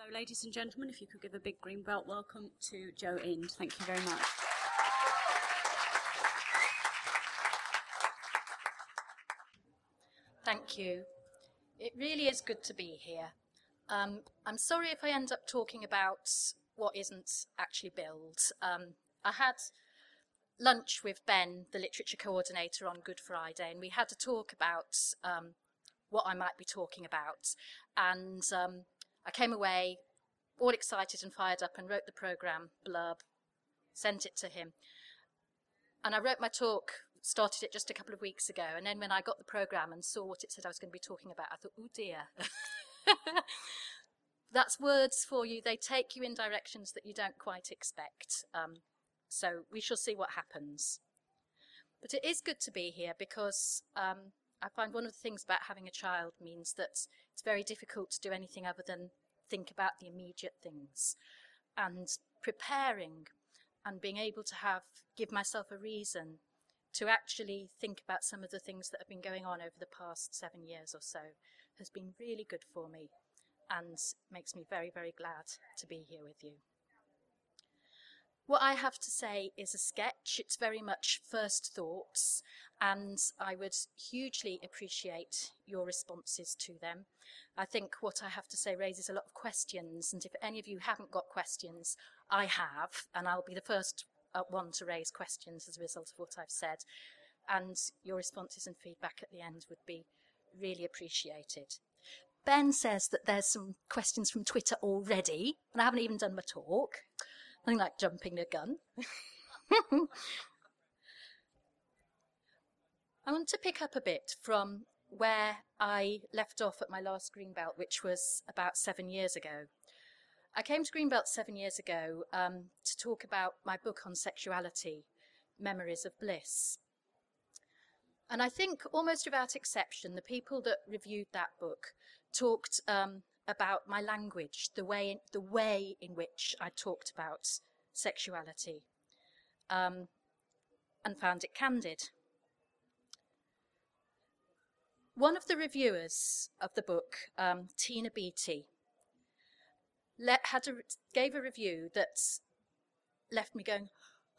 ladies and gentlemen, if you could give a big green belt welcome to Jo Ind. Thank you very much. Thank you. It really is good to be here. I'm sorry if I end up talking about what isn't actually billed. I had lunch with Ben, the literature coordinator, on Good Friday, and we had to talk about what I might be talking about. And I came away all excited and fired up and wrote the programme blurb, sent it to him. And I wrote my talk, started it just a couple of weeks ago, and then when I got the programme and saw what it said I was going to be talking about, I thought, oh dear. That's words for you. They take you in directions that you don't quite expect. So we shall see what happens. But it is good to be here because I find one of the things about having a child means that it's very difficult to do anything other than think about the immediate things. And preparing and being able to give myself a reason to actually think about some of the things that have been going on over the past 7 years or so has been really good for me and makes me very, very glad to be here with you. What I have to say is a sketch. It's very much first thoughts, and I would hugely appreciate your responses to them. I think what I have to say raises a lot of questions, and if any of you haven't got questions, I have, and I'll be the first one to raise questions as a result of what I've said, and your responses and feedback at the end would be really appreciated. Ben says that there's some questions from Twitter already, and I haven't even done my talk. Nothing like jumping the gun. I want to pick up a bit from where I left off at my last Greenbelt, which was about 7 years ago. I came to Greenbelt 7 years ago to talk about my book on sexuality, Memories of Bliss. And I think almost without exception, the people that reviewed that book talked about my language, the way in which I talked about sexuality, and found it candid. One of the reviewers of the book, Tina Beattie, gave a review that left me going,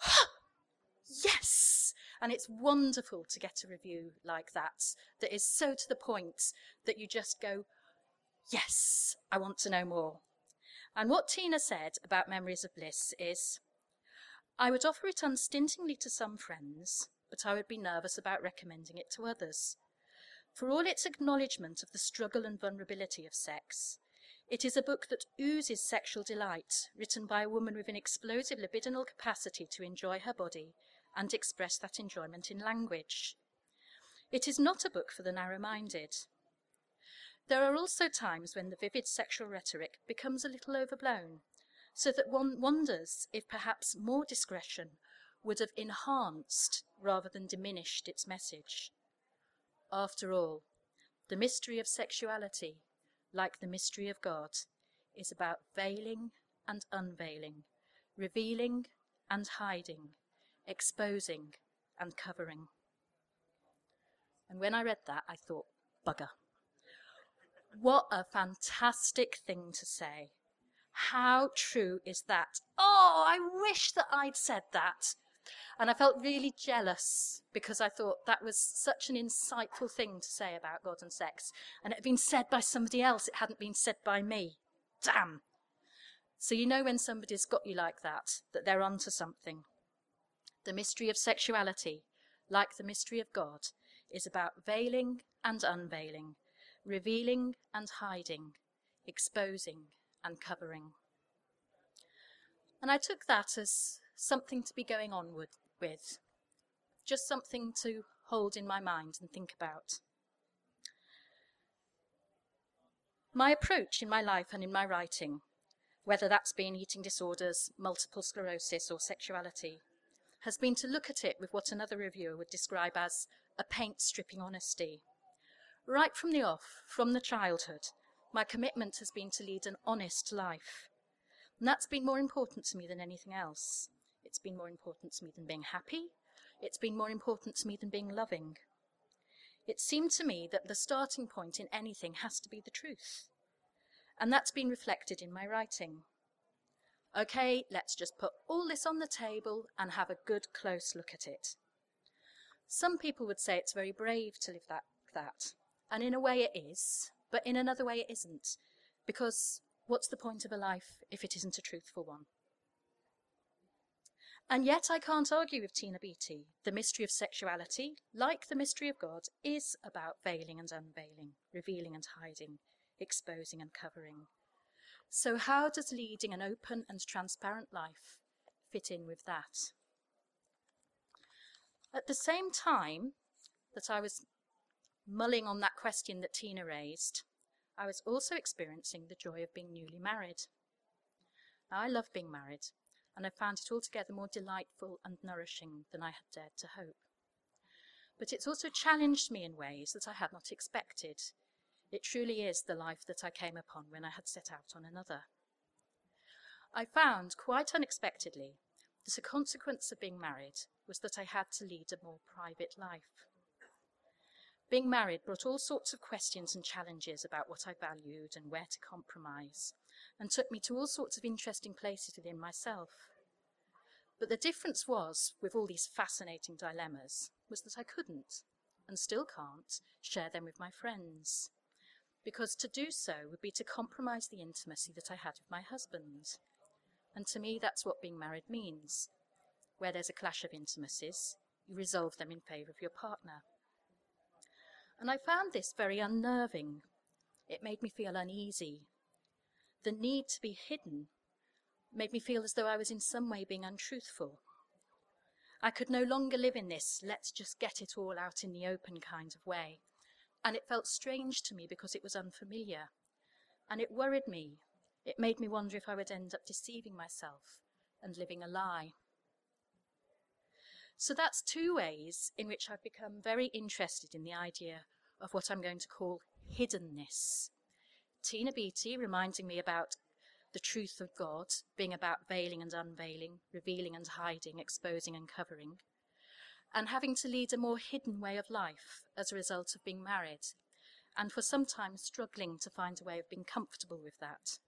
yes! And it's wonderful to get a review like that is so to the point that you just go, yes, I want to know more. And what Tina said about Memories of Bliss is, I would offer it unstintingly to some friends, but I would be nervous about recommending it to others. For all its acknowledgement of the struggle and vulnerability of sex, it is a book that oozes sexual delight, written by a woman with an explosive libidinal capacity to enjoy her body and express that enjoyment in language. It is not a book for the narrow-minded. There are also times when the vivid sexual rhetoric becomes a little overblown, so that one wonders if perhaps more discretion would have enhanced rather than diminished its message. After all, the mystery of sexuality, like the mystery of God, is about veiling and unveiling, revealing and hiding, exposing and covering. And when I read that, I thought, bugger. What a fantastic thing to say. How true is that? Oh, I wish that I'd said that. And I felt really jealous because I thought that was such an insightful thing to say about God and sex. And it had been said by somebody else. It hadn't been said by me. Damn. So you know when somebody's got you like that they're onto something. The mystery of sexuality, like the mystery of God, is about veiling and unveiling, revealing and hiding, exposing and covering. And I took that as something to be going on with, just something to hold in my mind and think about. My approach in my life and in my writing, whether that's been eating disorders, multiple sclerosis or sexuality, has been to look at it with what another reviewer would describe as a paint-stripping honesty. Right from the off, from the childhood, my commitment has been to lead an honest life. And that's been more important to me than anything else. It's been more important to me than being happy. It's been more important to me than being loving. It seemed to me that the starting point in anything has to be the truth. And that's been reflected in my writing. Okay, let's just put all this on the table and have a good close look at it. Some people would say it's very brave to live like that. And in a way it is, but in another way it isn't. Because what's the point of a life if it isn't a truthful one? And yet I can't argue with Tina Beattie. The mystery of sexuality, like the mystery of God, is about veiling and unveiling, revealing and hiding, exposing and covering. So how does leading an open and transparent life fit in with that? At the same time that I was mulling on that question that Tina raised, I was also experiencing the joy of being newly married. Now, I love being married, and I found it altogether more delightful and nourishing than I had dared to hope. But it's also challenged me in ways that I had not expected. It truly is the life that I came upon when I had set out on another. I found, quite unexpectedly, that a consequence of being married was that I had to lead a more private life. Being married brought all sorts of questions and challenges about what I valued and where to compromise, and took me to all sorts of interesting places within myself. But the difference was, with all these fascinating dilemmas, was that I couldn't, and still can't, share them with my friends. Because to do so would be to compromise the intimacy that I had with my husband. And to me, that's what being married means. Where there's a clash of intimacies, you resolve them in favour of your partner. And I found this very unnerving. It made me feel uneasy. The need to be hidden made me feel as though I was in some way being untruthful. I could no longer live in this let's just get it all out in the open kind of way. And it felt strange to me because it was unfamiliar. And it worried me. It made me wonder if I would end up deceiving myself and living a lie. So that's two ways in which I've become very interested in the idea of what I'm going to call hiddenness. Tina Beattie reminding me about the truth of God being about veiling and unveiling, revealing and hiding, exposing and covering, and having to lead a more hidden way of life as a result of being married, and for some time struggling to find a way of being comfortable with that.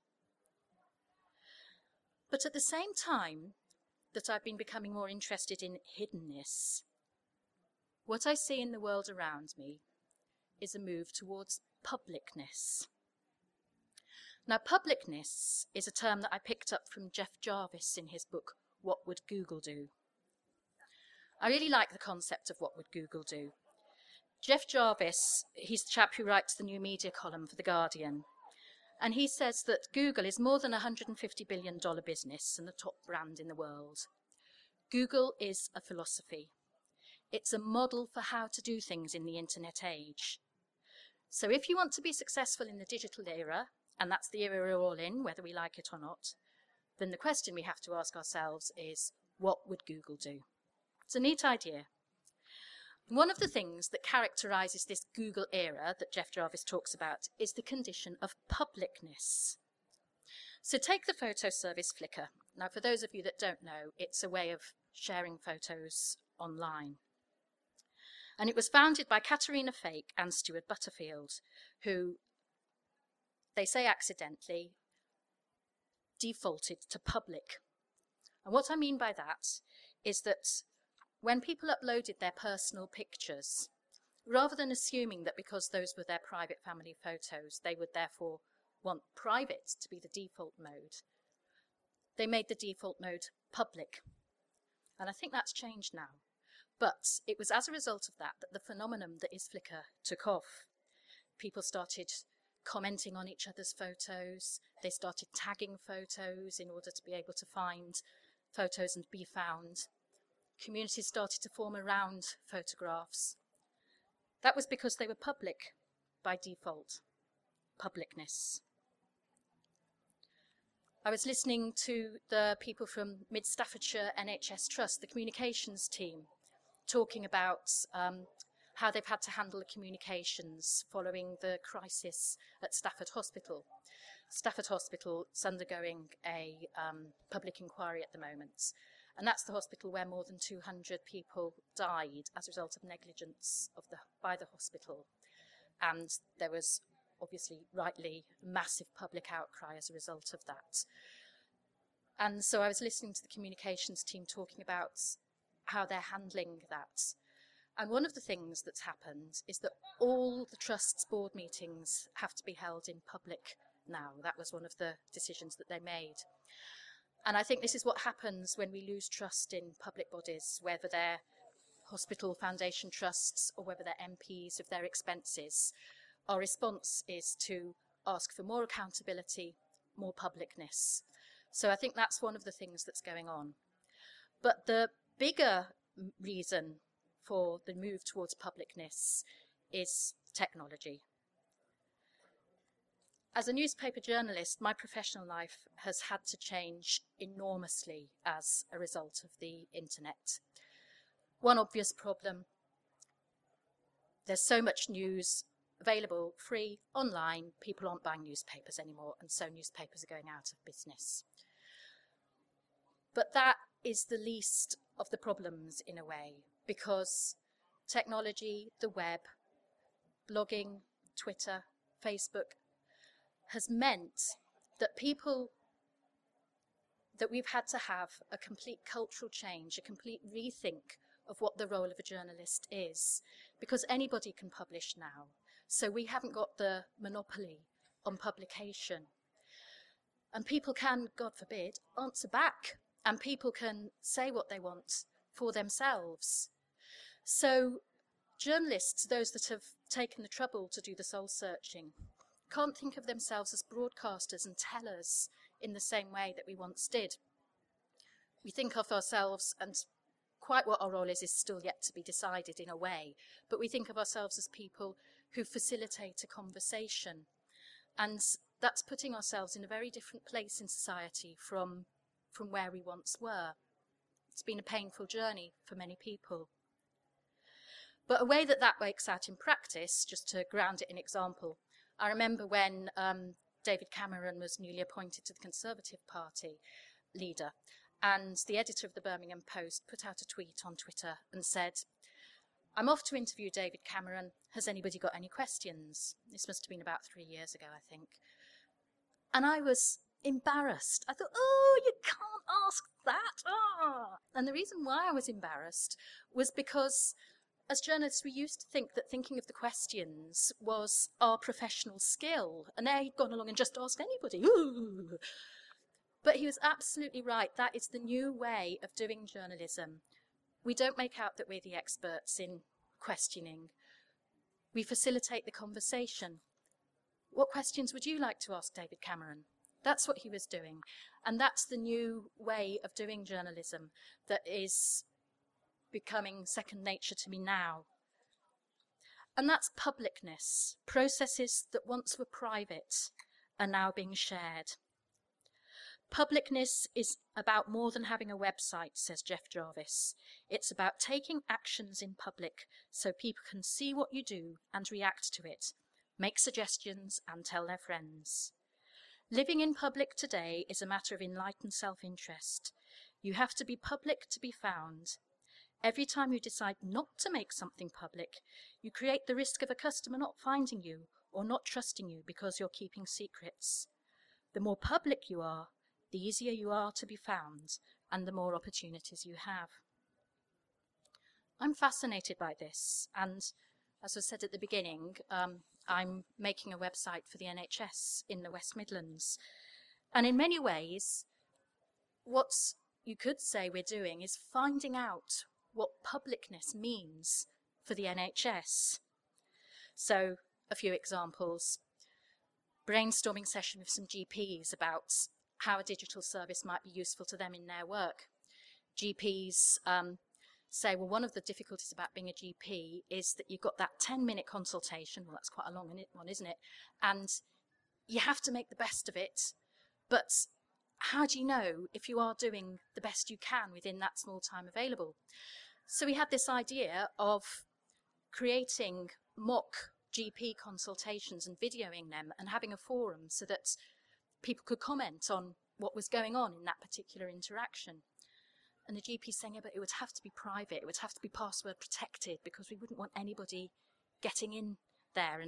But at the same time that I've been becoming more interested in hiddenness, what I see in the world around me is a move towards publicness. Now, publicness is a term that I picked up from Jeff Jarvis in his book, What Would Google Do? I really like the concept of what would Google do. Jeff Jarvis, he's the chap who writes the new media column for The Guardian, and he says that Google is more than a $150 billion business and the top brand in the world. Google is a philosophy. It's a model for how to do things in the internet age. So if you want to be successful in the digital era, and that's the era we're all in, whether we like it or not, then the question we have to ask ourselves is, what would Google do? It's a neat idea. One of the things that characterises this Google era that Jeff Jarvis talks about is the condition of publicness. So take the photo service Flickr. Now, for those of you that don't know, it's a way of sharing photos online. And it was founded by Katerina Fake and Stuart Butterfield, who, they say accidentally, defaulted to public. And what I mean by that is that when people uploaded their personal pictures, rather than assuming that because those were their private family photos, they would therefore want private to be the default mode, they made the default mode public. And I think that's changed now. But it was as a result of that that the phenomenon that is Flickr took off. People started commenting on each other's photos. They started tagging photos in order to be able to find photos and be found. Communities started to form around photographs. That was because they were public by default. Publicness. I was listening to the people from Mid Staffordshire NHS Trust, the communications team, talking about how they've had to handle the communications following the crisis at Stafford Hospital. Stafford Hospital is undergoing a public inquiry at the moment, and that's the hospital where more than 200 people died as a result of negligence by the hospital. And there was obviously, rightly, massive public outcry as a result of that. And so I was listening to the communications team talking about how they're handling that. And one of the things that's happened is that all the Trust's board meetings have to be held in public now. That was one of the decisions that they made. And I think this is what happens when we lose trust in public bodies, whether they're hospital foundation trusts or whether they're MPs of their expenses. Our response is to ask for more accountability, more publicness. So I think that's one of the things that's going on. But the bigger reason for the move towards publicness is technology. As a newspaper journalist, my professional life has had to change enormously as a result of the internet. One obvious problem: there's so much news available free online, people aren't buying newspapers anymore, and so newspapers are going out of business. But that is the least of the problems in a way, because technology, the web, blogging, Twitter, Facebook has meant that we've had to have a complete cultural change, a complete rethink of what the role of a journalist is, because anybody can publish now. So we haven't got the monopoly on publication. And people can, God forbid, answer back, and people can say what they want for themselves. So journalists, those that have taken the trouble to do the soul searching, can't think of themselves as broadcasters and tellers in the same way that we once did. We think of ourselves, and quite what our role is still yet to be decided in a way, but we think of ourselves as people who facilitate a conversation. And that's putting ourselves in a very different place in society from where we once were. It's been a painful journey for many people. But a way that works out in practice, just to ground it in example, I remember when David Cameron was newly appointed to the Conservative Party leader, and the editor of the Birmingham Post put out a tweet on Twitter and said, "I'm off to interview David Cameron. Has anybody got any questions?" This must have been about 3 years ago, I think. And I was embarrassed. I thought, oh, you can't ask that. Ah. And the reason why I was embarrassed was because as journalists, we used to think that thinking of the questions was our professional skill, and there he'd gone along and just asked anybody. Ooh. But he was absolutely right. That is the new way of doing journalism. We don't make out that we're the experts in questioning. We facilitate the conversation. What questions would you like to ask David Cameron? That's what he was doing. And that's the new way of doing journalism that is becoming second nature to me now. And that's publicness. Processes that once were private are now being shared. Publicness is about more than having a website, says Jeff Jarvis. It's about taking actions in public so people can see what you do and react to it, make suggestions and tell their friends. Living in public today is a matter of enlightened self-interest. You have to be public to be found. Every time you decide not to make something public, you create the risk of a customer not finding you or not trusting you because you're keeping secrets. The more public you are, the easier you are to be found and the more opportunities you have. I'm fascinated by this, and as I said at the beginning, I'm making a website for the NHS in the West Midlands. And in many ways, what you could say we're doing is finding out what publicness means for the NHS. So, a few examples. Brainstorming session with some GPs about how a digital service might be useful to them in their work. GPs say, well, one of the difficulties about being a GP is that you've got that 10-minute consultation. Well, that's quite a long one, isn't it? And you have to make the best of it. But how do you know if you are doing the best you can within that small time available? So we had this idea of creating mock GP consultations and videoing them and having a forum so that people could comment on what was going on in that particular interaction. And the GP saying, yeah, but it would have to be private, it would have to be password protected because we wouldn't want anybody getting in there and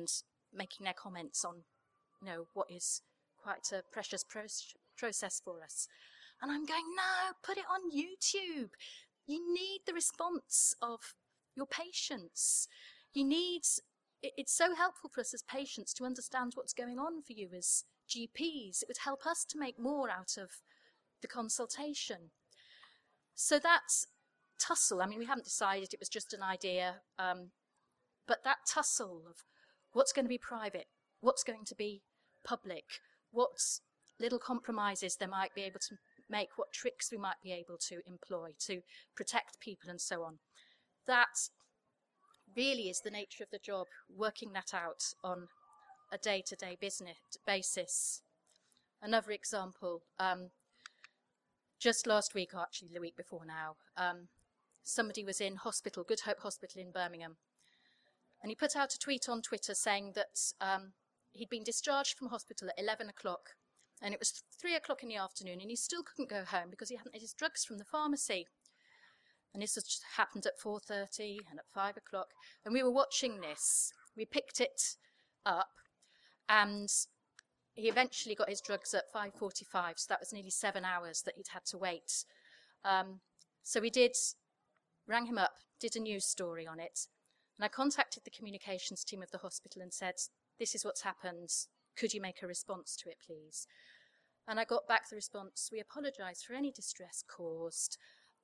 making their comments on, what is quite a precious process for us. And I'm going, no, put it on YouTube. You need the response of your patients. It's so helpful for us as patients to understand what's going on for you as GPs. It would help us to make more out of the consultation. So that's tussle. I mean, we haven't decided, it was just an idea. But that tussle of what's going to be private, what's going to be public, what little compromises they might be able to make, what tricks we might be able to employ to protect people and so on. That really is the nature of the job, working that out on a day-to-day business basis. Another example, just last week, or actually the week before now, somebody was in hospital, Good Hope Hospital in Birmingham, and he put out a tweet on Twitter saying that he'd been discharged from hospital at 11 o'clock, and it was 3 o'clock in the afternoon, and he still couldn't go home because he hadn't had his drugs from the pharmacy. And this has happened at 4:30 and at 5 o'clock. And we were watching this. We picked it up, and he eventually got his drugs at 5:45, so that was nearly 7 hours that he'd had to wait. So we rang him up, did a news story on it, and I contacted the communications team of the hospital and said, this is what's happened, could you make a response to it, please? And I got back the response, we apologise for any distress caused,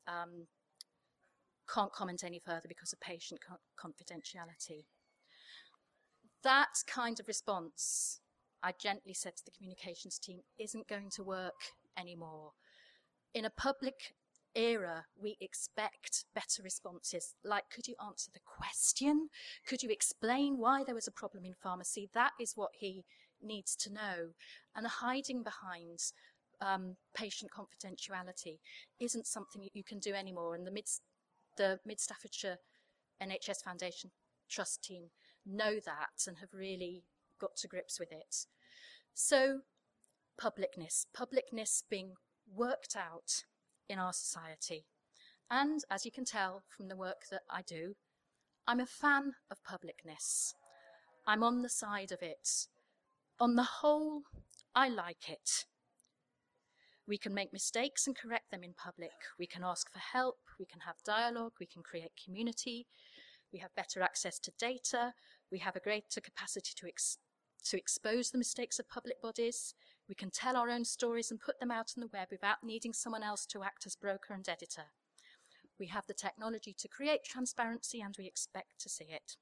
can't comment any further because of patient confidentiality. That kind of response, I gently said to the communications team, isn't going to work anymore. In a public era, we expect better responses, like, could you answer the question? Could you explain why there was a problem in pharmacy? That is what he needs to know. And the hiding behind patient confidentiality isn't something that you can do anymore. And the Mid-Staffordshire NHS Foundation Trust team know that and have really got to grips with it. So, publicness being worked out in our society. And as you can tell from the work that I do, I'm a fan of publicness. I'm on the side of it. On the whole, I like it. We can make mistakes and correct them in public. We can ask for help. We can have dialogue. We can create community. We have better access to data. We have a greater capacity to expose the mistakes of public bodies. We can tell our own stories and put them out on the web without needing someone else to act as broker and editor. We have the technology to create transparency, and we expect to see it.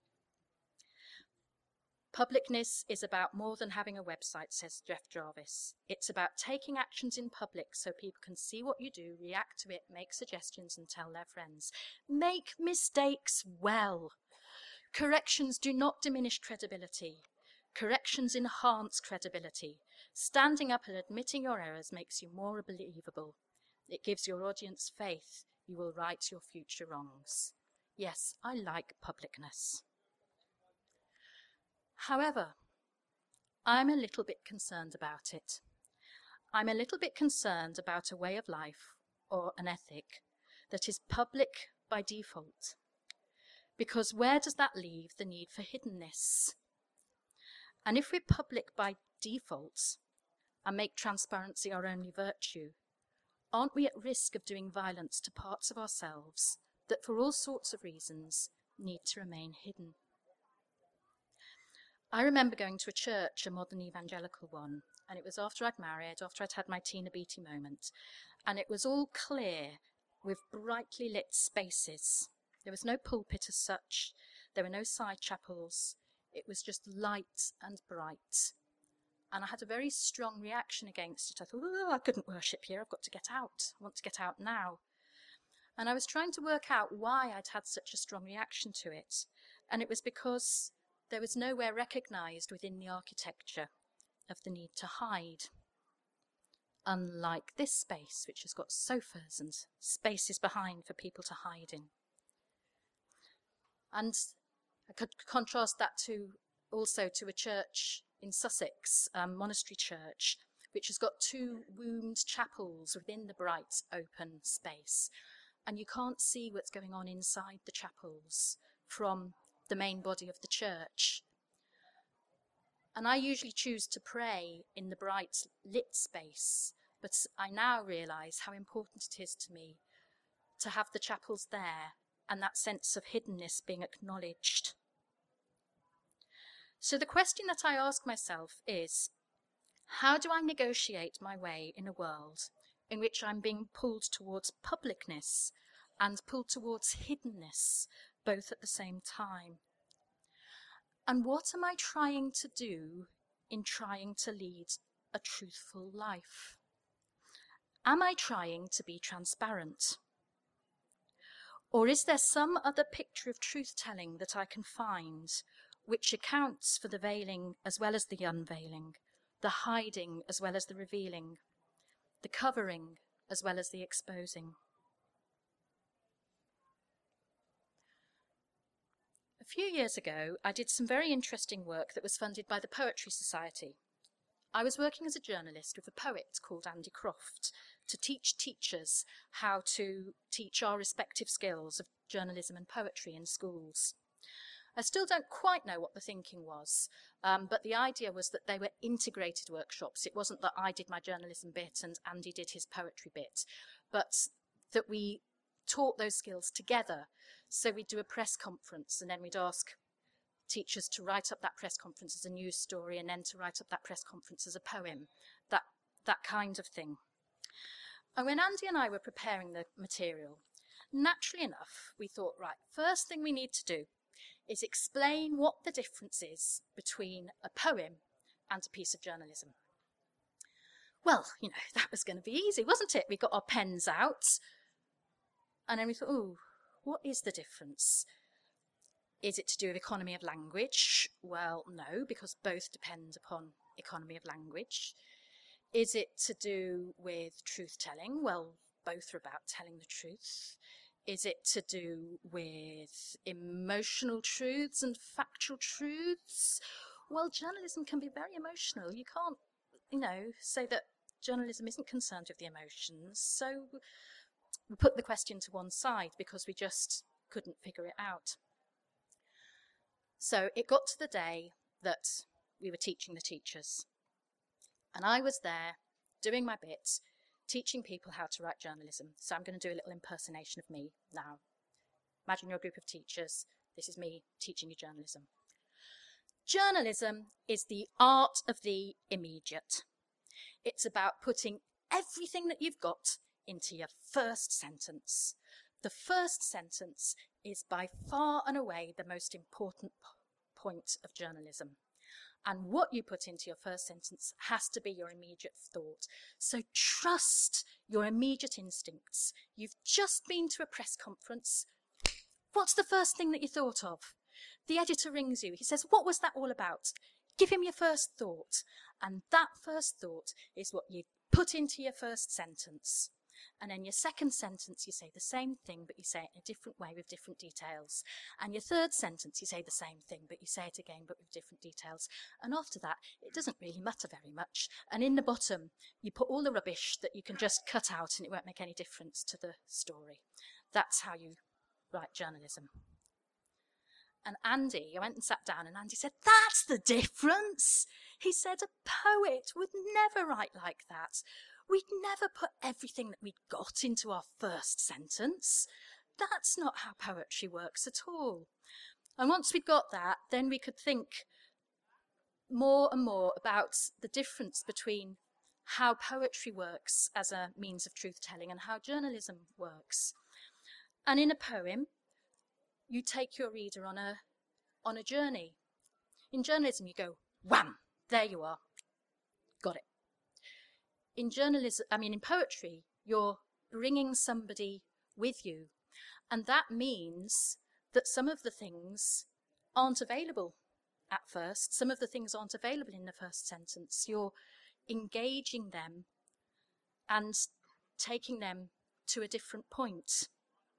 Publicness is about more than having a website, says Jeff Jarvis. It's about taking actions in public so people can see what you do, react to it, make suggestions and tell their friends. Make mistakes well. Corrections do not diminish credibility. Corrections enhance credibility. Standing up and admitting your errors makes you more believable. It gives your audience faith you will right your future wrongs. Yes, I like publicness. However, I'm a little bit concerned about it. I'm a little bit concerned about a way of life or an ethic that is public by default. Because where does that leave the need for hiddenness? And if we're public by default and make transparency our only virtue, aren't we at risk of doing violence to parts of ourselves that for all sorts of reasons need to remain hidden? I remember going to a church, a modern evangelical one, and it was after I'd married, after I'd had my Tina Beattie moment, and it was all clear with brightly lit spaces. There was no pulpit as such, there were no side chapels, it was just light and bright. And I had a very strong reaction against it. I thought, oh, I couldn't worship here, I've got to get out, I want to get out now. And I was trying to work out why I'd had such a strong reaction to it, and it was because there was nowhere recognised within the architecture of the need to hide. Unlike this space, which has got sofas and spaces behind for people to hide in. And I could contrast that also to a church in Sussex, monastery church, which has got two wombed chapels within the bright open space. And you can't see what's going on inside the chapels from the main body of the church. And I usually choose to pray in the bright lit space, but I now realise how important it is to me to have the chapels there and that sense of hiddenness being acknowledged. So the question that I ask myself is, how do I negotiate my way in a world in which I'm being pulled towards publicness and pulled towards hiddenness, both at the same time? And what am I trying to do in trying to lead a truthful life? Am I trying to be transparent? Or is there some other picture of truth-telling that I can find which accounts for the veiling as well as the unveiling, the hiding as well as the revealing, the covering as well as the exposing? A few years ago, I did some very interesting work that was funded by the Poetry Society. I was working as a journalist with a poet called Andy Croft to teach teachers how to teach our respective skills of journalism and poetry in schools. I still don't quite know what the thinking was, but the idea was that they were integrated workshops. It wasn't that I did my journalism bit and Andy did his poetry bit, but that we taught those skills together. So we'd do a press conference and then we'd ask teachers to write up that press conference as a news story and then to write up that press conference as a poem, that kind of thing. And when Andy and I were preparing the material, naturally enough, we thought, right, first thing we need to do is explain what the difference is between a poem and a piece of journalism. Well, that was going to be easy, wasn't it? We got our pens out and then we thought, oh, what is the difference? Is it to do with economy of language? Well, no, because both depend upon economy of language. Is it to do with truth-telling? Well, both are about telling the truth. Is it to do with emotional truths and factual truths? Well, journalism can be very emotional. You can't, say that journalism isn't concerned with the emotions. So we put the question to one side because we just couldn't figure it out. So it got to the day that we were teaching the teachers. And I was there doing my bit, teaching people how to write journalism. So I'm going to do a little impersonation of me now. Imagine you're a group of teachers. This is me teaching you journalism. Journalism is the art of the immediate. It's about putting everything that you've got into your first sentence. The first sentence is by far and away the most important point of journalism. And what you put into your first sentence has to be your immediate thought. So trust your immediate instincts. You've just been to a press conference. What's the first thing that you thought of? The editor rings you. He says, what was that all about? Give him your first thought. And that first thought is what you put into your first sentence. And then your second sentence, you say the same thing, but you say it in a different way with different details. And your third sentence, you say the same thing, but you say it again, but with different details. And after that, it doesn't really matter very much. And in the bottom, you put all the rubbish that you can just cut out and it won't make any difference to the story. That's how you write journalism. And Andy, I went and sat down and Andy said, that's the difference. He said, a poet would never write like that. We'd never put everything that we'd got into our first sentence. That's not how poetry works at all. And once we'd got that, then we could think more and more about the difference between how poetry works as a means of truth-telling and how journalism works. And in a poem, you take your reader on a journey. In journalism, you go, wham, there you are, got it. In poetry, you're bringing somebody with you. And that means that some of the things aren't available at first. Some of the things aren't available in the first sentence. You're engaging them and taking them to a different point.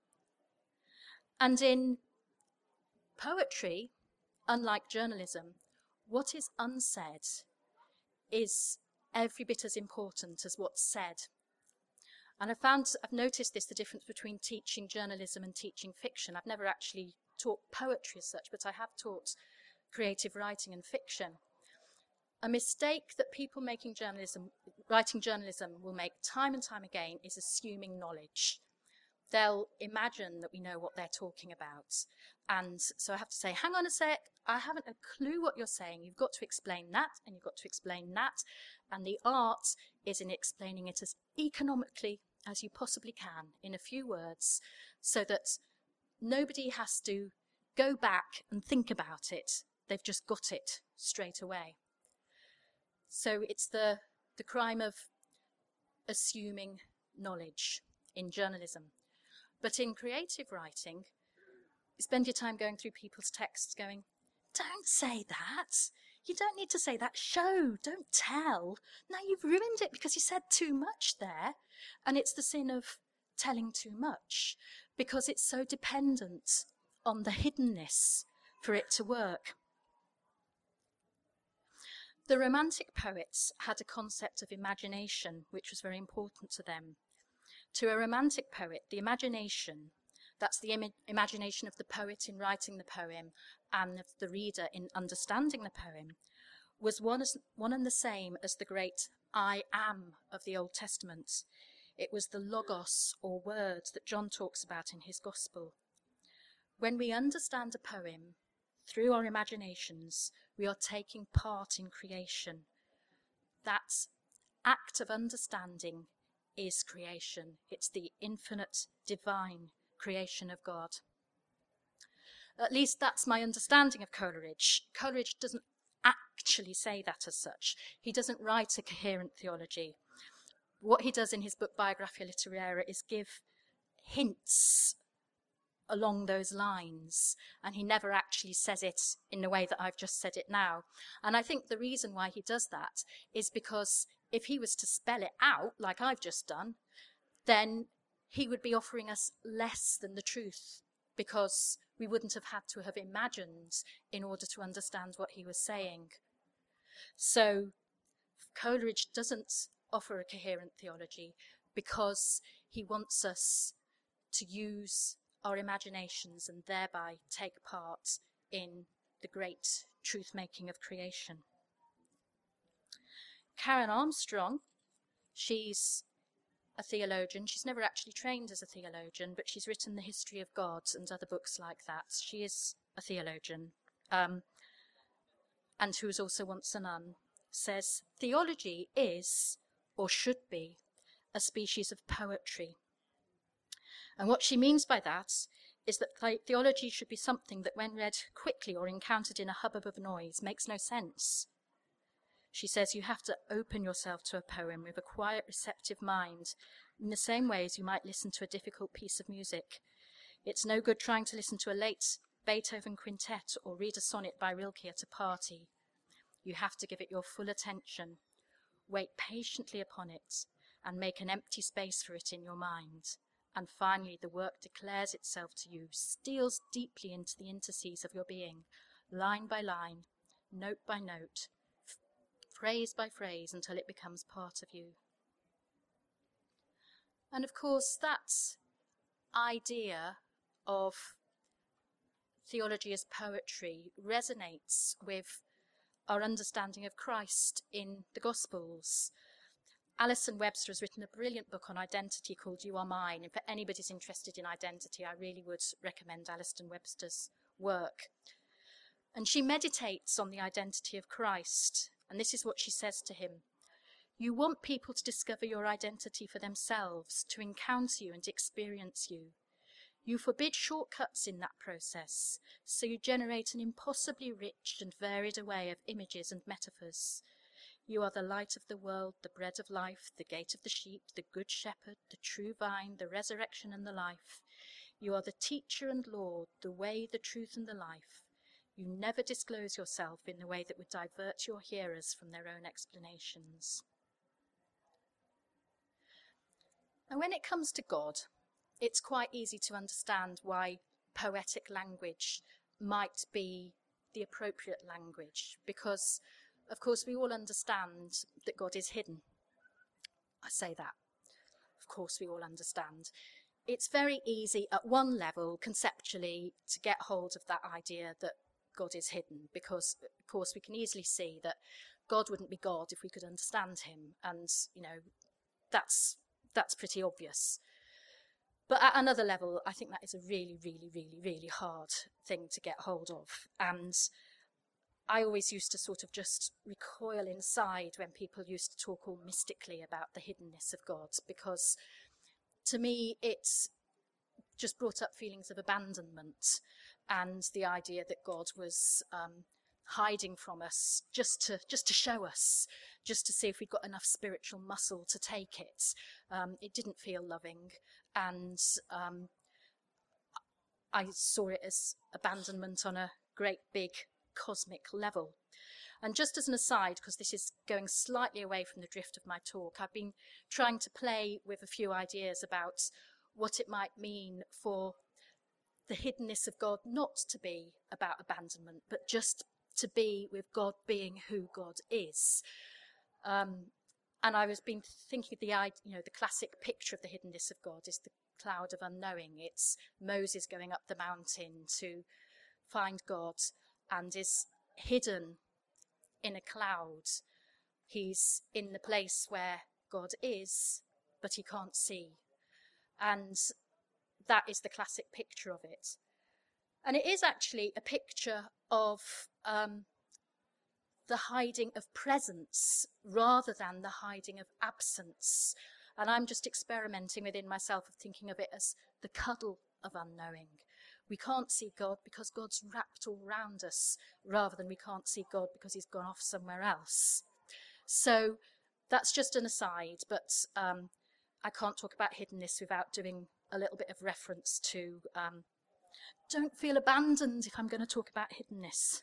And in poetry, unlike journalism, what is unsaid is every bit as important as what's said. And I've noticed the difference between teaching journalism and teaching fiction. I've never actually taught poetry as such, but I have taught creative writing and fiction. A mistake that people writing journalism will make time and time again is assuming knowledge. They'll imagine that we know what they're talking about. And so I have to say, hang on a sec, I haven't a clue what you're saying. You've got to explain that, and you've got to explain that. And the art is in explaining it as economically as you possibly can, in a few words, so that nobody has to go back and think about it. They've just got it straight away. So it's the crime of assuming knowledge in journalism. But in creative writing, you spend your time going through people's texts going, don't say that. You don't need to say that. Show, don't tell. Now you've ruined it because you said too much there. And it's the sin of telling too much because it's so dependent on the hiddenness for it to work. The Romantic poets had a concept of imagination which was very important to them. To a Romantic poet, the imagination, that's the imagination of the poet in writing the poem and of the reader in understanding the poem, was one and the same as the great I am of the Old Testament. It was the logos, or word, that John talks about in his gospel. When we understand a poem through our imaginations, we are taking part in creation. That act of understanding is creation. It's the infinite, divine creation of God. At least that's my understanding of Coleridge. Coleridge doesn't actually say that as such. He doesn't write a coherent theology. What he does in his book Biographia Literaria is give hints along those lines, and he never actually says it in the way that I've just said it now. And I think the reason why he does that is because if he was to spell it out like I've just done, then he would be offering us less than the truth, because we wouldn't have had to have imagined in order to understand what he was saying. So Coleridge doesn't offer a coherent theology because he wants us to use our imaginations and thereby take part in the great truth-making of creation. Karen Armstrong, she's a theologian. She's never actually trained as a theologian, but she's written The History of God and other books like that. She is a theologian, and who was also once a nun, says, theology is, or should be, a species of poetry. And what she means by that is that theology should be something that, when read quickly or encountered in a hubbub of noise, makes no sense. She says you have to open yourself to a poem with a quiet, receptive mind, in the same way as you might listen to a difficult piece of music. It's no good trying to listen to a late Beethoven quintet or read a sonnet by Rilke at a party. You have to give it your full attention, wait patiently upon it, and make an empty space for it in your mind. And finally, the work declares itself to you, steals deeply into the interstices of your being, line by line, note by note, phrase by phrase, until it becomes part of you. And of course, that idea of theology as poetry resonates with our understanding of Christ in the Gospels. Alison Webster has written a brilliant book on identity called You Are Mine, and for anybody who's interested in identity, I really would recommend Alison Webster's work. And she meditates on the identity of Christ, and this is what she says to him. You want people to discover your identity for themselves, to encounter you and experience you. You forbid shortcuts in that process, so you generate an impossibly rich and varied array of images and metaphors. You are the light of the world, the bread of life, the gate of the sheep, the good shepherd, the true vine, the resurrection and the life. You are the teacher and Lord, the way, the truth and the life. You never disclose yourself in the way that would divert your hearers from their own explanations. And when it comes to God, it's quite easy to understand why poetic language might be the appropriate language, because of course, we all understand that God is hidden. I say that. Of course, we all understand. It's very easy at one level, conceptually, to get hold of that idea that God is hidden, because, of course, we can easily see that God wouldn't be God if we could understand him. And, you know, that's pretty obvious. But at another level, I think that is a really, really, really, really hard thing to get hold of. And I always used to sort of just recoil inside when people used to talk all mystically about the hiddenness of God, because to me it's just brought up feelings of abandonment and the idea that God was hiding from us just to show us, just to see if we'd got enough spiritual muscle to take it. It didn't feel loving, and I saw it as abandonment on a great big cosmic level. And just as an aside, because this is going slightly away from the drift of my talk, I've been trying to play with a few ideas about what it might mean for the hiddenness of God not to be about abandonment, but just to be with God being who God is. And I was been thinking of the classic picture of the hiddenness of God is the cloud of unknowing. It's Moses going up the mountain to find God and is hidden in a cloud. He's in the place where God is, but he can't see. And that is the classic picture of it. And it is actually a picture of the hiding of presence rather than the hiding of absence. And I'm just experimenting within myself of thinking of it as the cuddle of unknowing. We can't see God because God's wrapped all round us, rather than we can't see God because he's gone off somewhere else. So that's just an aside, but I can't talk about hiddenness without doing a little bit of reference to don't feel abandoned if I'm going to talk about hiddenness.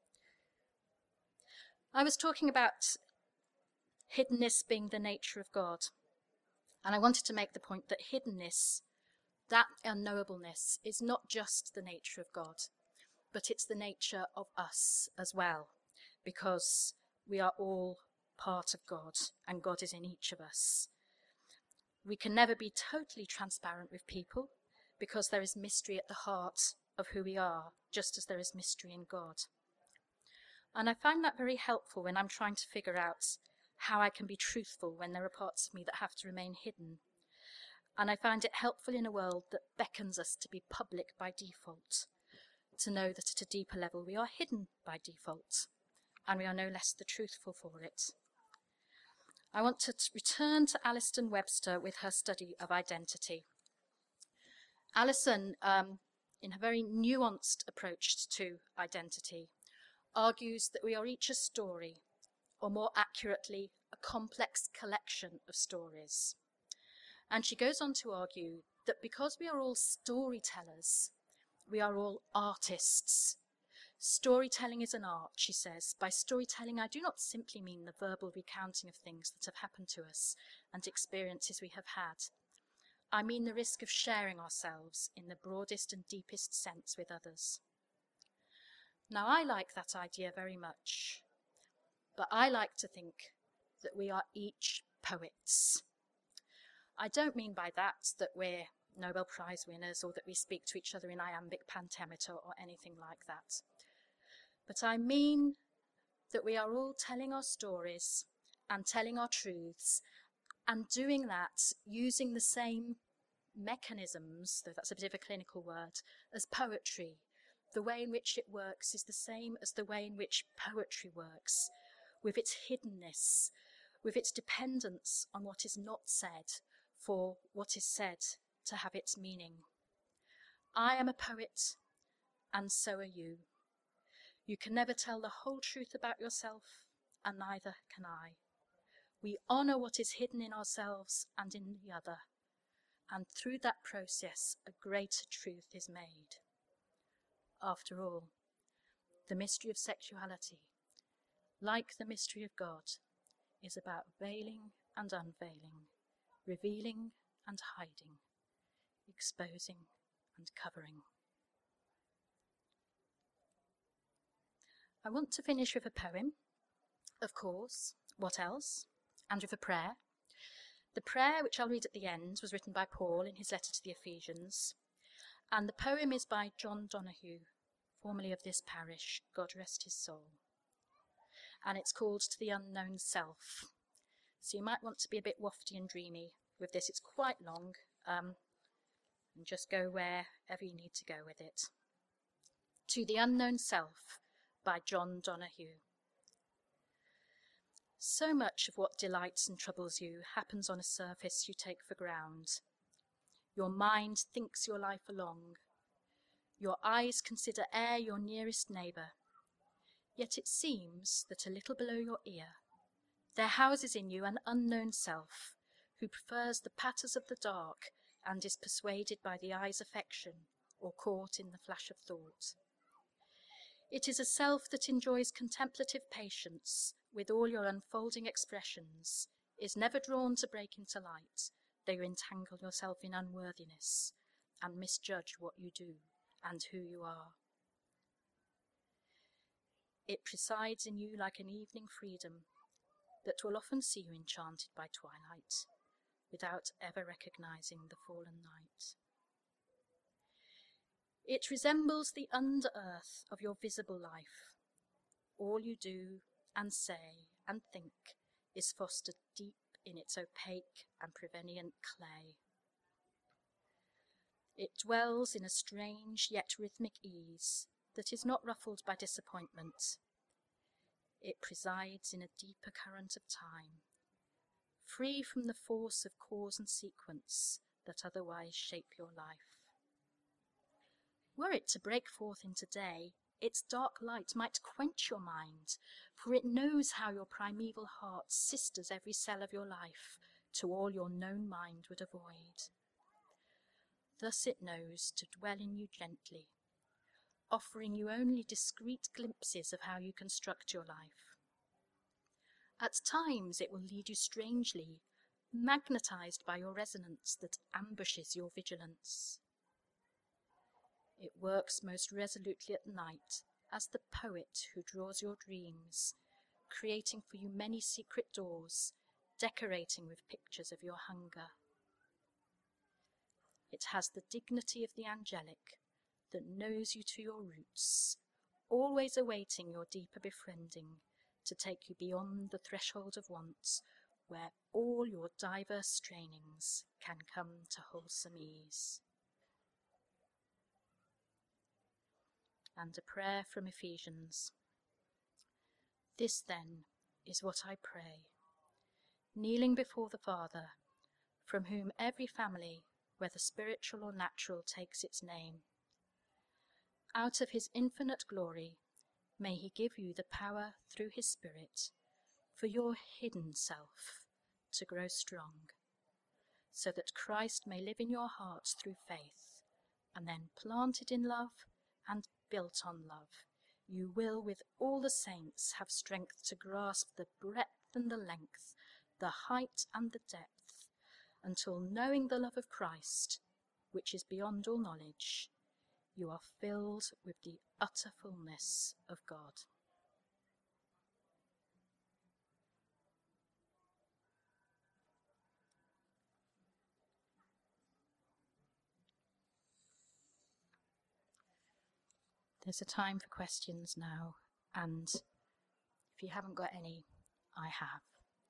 I was talking about hiddenness being the nature of God, and I wanted to make the point that hiddenness, that unknowableness, is not just the nature of God, but it's the nature of us as well, because we are all part of God, and God is in each of us. We can never be totally transparent with people, because there is mystery at the heart of who we are, just as there is mystery in God. And I find that very helpful when I'm trying to figure out how I can be truthful when there are parts of me that have to remain hidden. And I find it helpful in a world that beckons us to be public by default, to know that at a deeper level we are hidden by default, and we are no less the truthful for it. I want to return to Alison Webster with her study of identity. Alison, in her very nuanced approach to identity, argues that we are each a story, or more accurately, a complex collection of stories. And she goes on to argue that because we are all storytellers, we are all artists. Storytelling is an art, she says. By storytelling, I do not simply mean the verbal recounting of things that have happened to us and experiences we have had. I mean the risk of sharing ourselves in the broadest and deepest sense with others. Now, I like that idea very much, but I like to think that we are each poets. I don't mean by that we're Nobel Prize winners or that we speak to each other in iambic pentameter or anything like that. But I mean that we are all telling our stories and telling our truths, and doing that using the same mechanisms, though that's a bit of a clinical word, as poetry. The way in which it works is the same as the way in which poetry works, with its hiddenness, with its dependence on what is not said for what is said to have its meaning. I am a poet, and so are you. You can never tell the whole truth about yourself, and neither can I. We honour what is hidden in ourselves and in the other, and through that process a greater truth is made. After all, the mystery of sexuality, like the mystery of God, is about veiling and unveiling, revealing and hiding, exposing and covering. I want to finish with a poem, of course, what else, and with a prayer. The prayer, which I'll read at the end, was written by Paul in his letter to the Ephesians, and the poem is by John Donahue, formerly of this parish, God rest his soul. and it's called To the Unknown Self. So you might want to be a bit wafty and dreamy with this. It's quite long, and just go wherever you need to go with it. To the Unknown Self by John Donahue. So much of what delights and troubles you happens on a surface you take for ground. Your mind thinks your life along. Your eyes consider air your nearest neighbour. Yet it seems that a little below your ear, there houses in you an unknown self, who prefers the patters of the dark and is persuaded by the eye's affection or caught in the flash of thought. It is a self that enjoys contemplative patience with all your unfolding expressions, is never drawn to break into light, though you entangle yourself in unworthiness and misjudge what you do and who you are. It presides in you like an evening freedom that will often see you enchanted by twilight, without ever recognizing the fallen night. It resembles the under-earth of your visible life. All you do and say and think is fostered deep in its opaque and prevenient clay. It dwells in a strange yet rhythmic ease that is not ruffled by disappointment. It presides in a deeper current of time, free from the force of cause and sequence that otherwise shape your life. Were it to break forth into day, its dark light might quench your mind, for it knows how your primeval heart sisters every cell of your life to all your known mind would avoid. Thus it knows to dwell in you gently, offering you only discreet glimpses of how you construct your life. At times it will lead you strangely, magnetized by your resonance that ambushes your vigilance. It works most resolutely at night, as the poet who draws your dreams, creating for you many secret doors, decorating with pictures of your hunger. It has the dignity of the angelic that knows you to your roots, always awaiting your deeper befriending to take you beyond the threshold of want, where all your diverse strainings can come to wholesome ease. And a prayer from Ephesians. This then is what I pray, kneeling before the Father, from whom every family, whether spiritual or natural, takes its name. Out of his infinite glory, may he give you the power through his Spirit for your hidden self to grow strong, so that Christ may live in your hearts through faith, and then planted in love and built on love, you will with all the saints have strength to grasp the breadth and the length, the height and the depth, until knowing the love of Christ, which is beyond all knowledge, you are filled with the utter fullness of God. There's a time for questions now, and if you haven't got any, I have.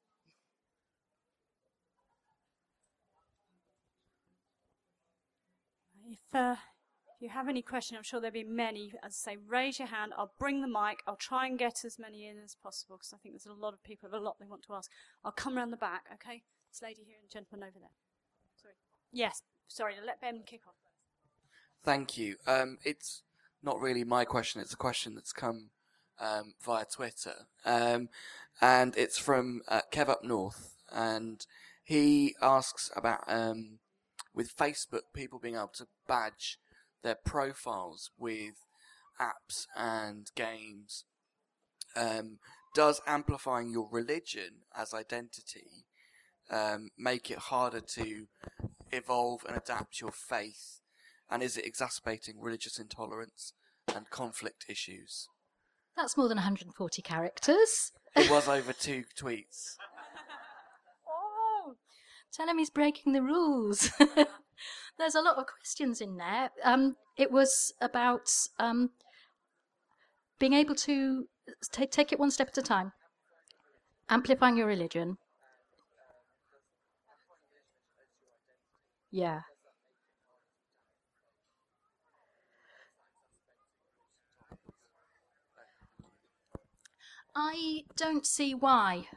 If you have any questions, I'm sure there'll be many. As I say, raise your hand. I'll bring the mic. I'll try and get as many in as possible, because I think there's a lot of people with a lot they want to ask. I'll come round the back, okay? This lady here and gentleman over there. Sorry. Yes, sorry, let Ben kick off. Thank you. It's not really my question. It's a question that's come via Twitter. And it's from Kev Up North. And he asks about, with Facebook, people being able to badge their profiles with apps and games. Does amplifying your religion as identity make it harder to evolve and adapt your faith? And is it exacerbating religious intolerance and conflict issues? That's more than 140 characters. It was over 2 tweets. Oh, tell him he's breaking the rules. There's a lot of questions in there. It was about being able to take it one step at a time. Amplifying your religion. Yeah. I don't see why.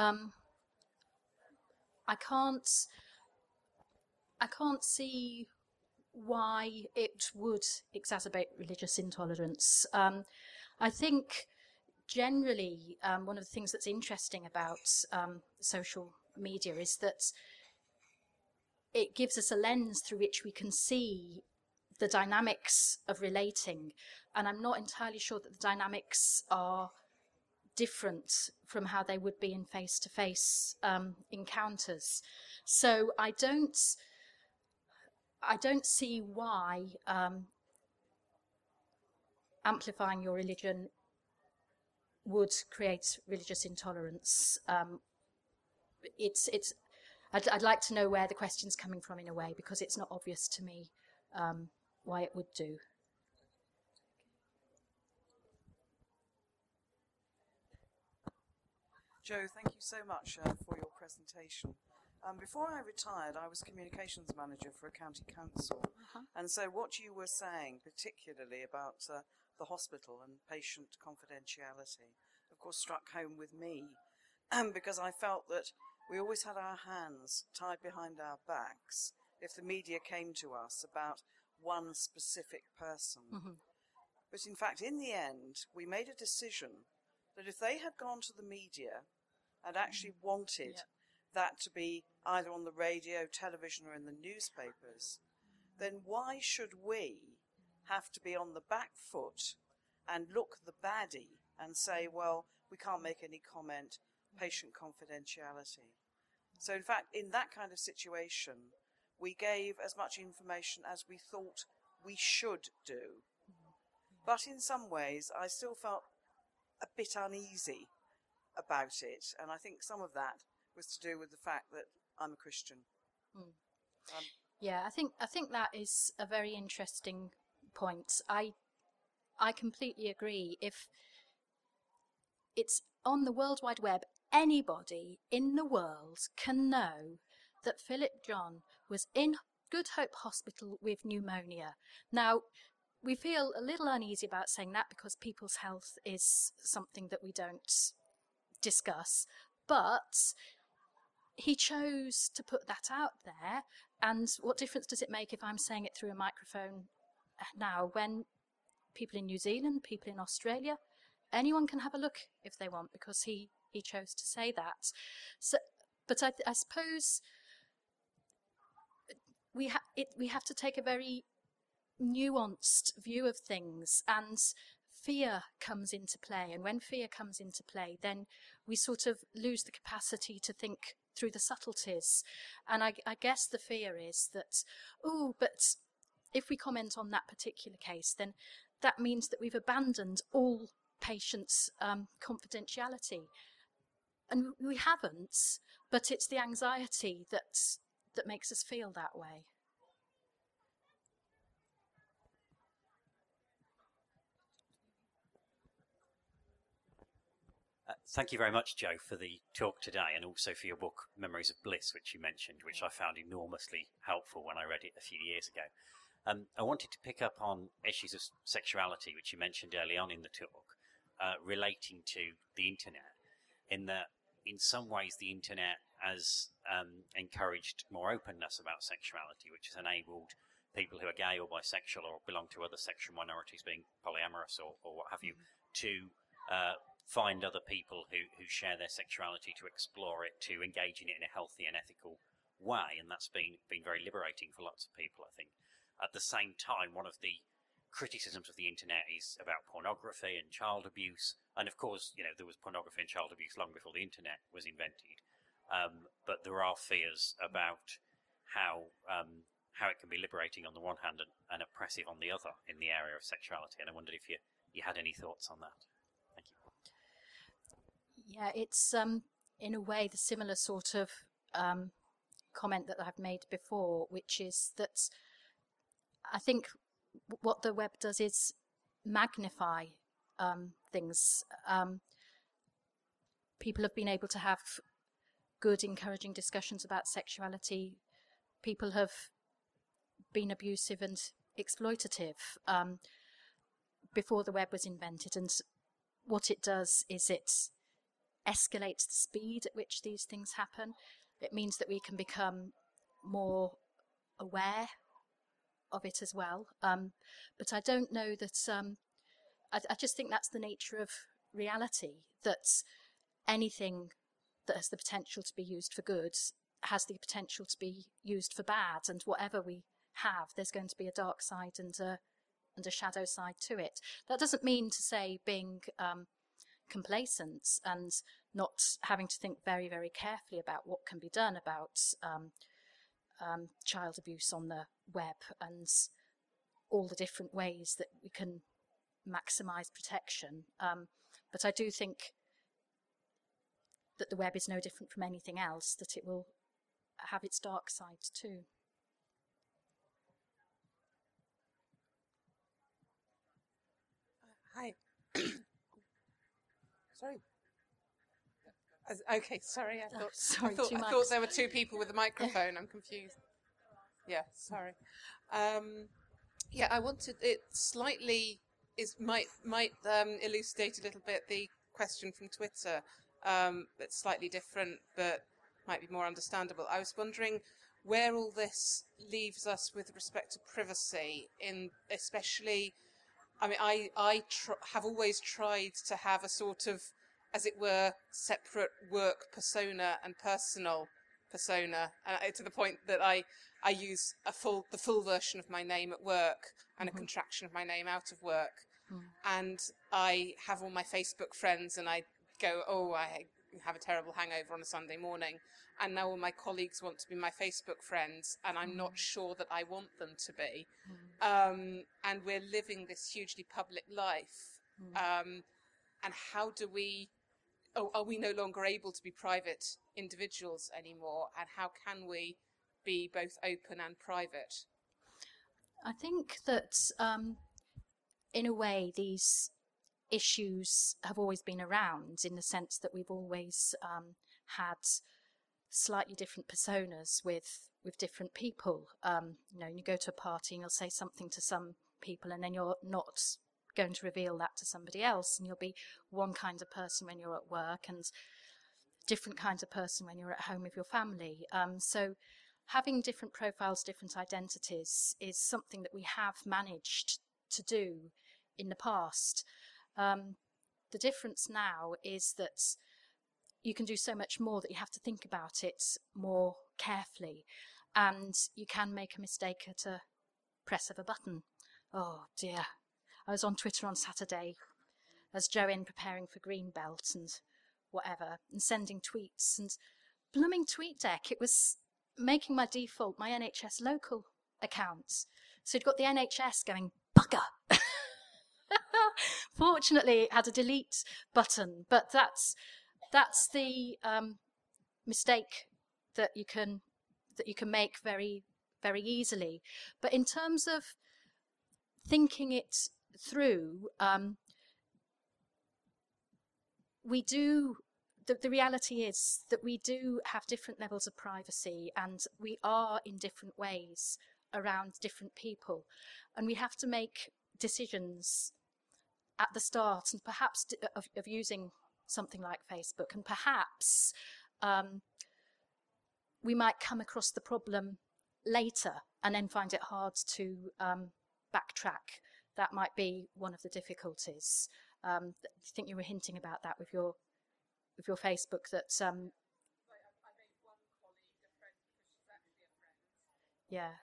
I can't. I can't see why it would exacerbate religious intolerance. I think generally one of the things that's interesting about social media is that it gives us a lens through which we can see the dynamics of relating, and I'm not entirely sure that the dynamics are different from how they would be in face-to-face encounters. So I don't see why amplifying your religion would create religious intolerance. I'd like to know where the question's coming from in a way, because it's not obvious to me why it would do. Jo, thank you so much for your presentation. Before I retired, I was communications manager for a county council. And so what you were saying, particularly about the hospital and patient confidentiality, of course struck home with me, because I felt that we always had our hands tied behind our backs if the media came to us about one specific person. But in fact, in the end, we made a decision that if they had gone to the media and actually wanted that to be either on the radio, television, or in the newspapers, then why should we have to be on the back foot and look the baddie and say, well, we can't make any comment, patient confidentiality? So in fact, in that kind of situation, we gave as much information as we thought we should do. But in some ways, I still felt a bit uneasy about it, and I think some of that was to do with the fact that I'm a Christian. Yeah, I think that is a very interesting point. I completely agree. If it's on the World Wide Web, anybody in the world can know that Philip John was in Good Hope Hospital with pneumonia. Now, we feel a little uneasy about saying that because people's health is something that we don't discuss, but he chose to put that out there. And what difference does it make if I'm saying it through a microphone now, when people in New Zealand, people in Australia, anyone can have a look if they want, because he chose to say that. So, but I suppose we have to take a very nuanced view of things, and fear comes into play. And when fear comes into play, then we sort of lose the capacity to think through the subtleties. And I guess the fear is that, but if we comment on that particular case, then that means that we've abandoned all patients' confidentiality. And we haven't, but it's the anxiety that makes us feel that way. Thank you very much, Jo, for the talk today, and also for your book, Memories of Bliss, which you mentioned, which I found enormously helpful when I read it a few years ago. I wanted to pick up on issues of sexuality, which you mentioned early on in the talk, relating to the internet, in that in some ways the internet has encouraged more openness about sexuality, which has enabled people who are gay or bisexual or belong to other sexual minorities, being polyamorous or what have you, to find other people who share their sexuality, to explore it, to engage in it in a healthy and ethical way, and that's been very liberating for lots of people, I think. At the same time, one of the criticisms of the internet is about pornography and child abuse, and of course, there was pornography and child abuse long before the internet was invented, but there are fears about how it can be liberating on the one hand and oppressive on the other in the area of sexuality, and I wondered if you had any thoughts on that. Thank you. Yeah, it's in a way the similar sort of comment that I've made before, which is that I think what the web does is magnify things. people have been able to have good, encouraging discussions about sexuality. People have been abusive and exploitative before the web was invented, and what it does is it escalates the speed at which these things happen. It means that we can become more aware of it as well. But I don't know that, I just think that's the nature of reality, that anything that has the potential to be used for good has the potential to be used for bad, and whatever we have, there's going to be a dark side and a shadow side to it. That doesn't mean to say being complacent and not having to think very, very carefully about what can be done about child abuse on the web and all the different ways that we can maximise protection. But I do think that the web is no different from anything else, that it will have its dark side too. Hi. Sorry. Okay, sorry. I thought there were two people with a microphone. I'm confused. Yeah, sorry. Yeah, I wanted it slightly might elucidate a little bit the question from Twitter. It's slightly different, but might be more understandable. I was wondering where all this leaves us with respect to privacy, in especially. I mean, I have always tried to have a sort of, as it were, separate work persona and personal persona, to the point that I use the full version of my name at work and a contraction of my name out of work. And I have all my Facebook friends, and I go, oh, I have a terrible hangover on a Sunday morning, and now all my colleagues want to be my Facebook friends, and I'm not sure that I want them to be. And we're living this hugely public life. And how do we... are we no longer able to be private individuals anymore? And how can we be both open and private? I think that, in a way, these issues have always been around, in the sense that we've always had slightly different personas with different people. You go to a party and you'll say something to some people, and then you're not going to reveal that to somebody else, and you'll be one kind of person when you're at work and different kinds of person when you're at home with your family. So having different profiles, different identities is something that we have managed to do in the past. The difference now is that you can do so much more that you have to think about it more carefully, and you can make a mistake at a press of a button. Oh dear. I was on Twitter on Saturday as Joanne preparing for Greenbelt and whatever, and sending tweets, and blooming TweetDeck, it was making my default my NHS local account. So you'd got the NHS going, bugger! Fortunately, it had a delete button, but that's the mistake that you can make very, very easily. But in terms of thinking it through, we do. The reality is that we do have different levels of privacy, and we are in different ways around different people, and we have to make decisions at the start, and perhaps of using something like Facebook, and perhaps we might come across the problem later and then find it hard to backtrack. That might be one of the difficulties. I think you were hinting about that with your Facebook, that I made one colleague a friend because she's actually a friend. Yeah.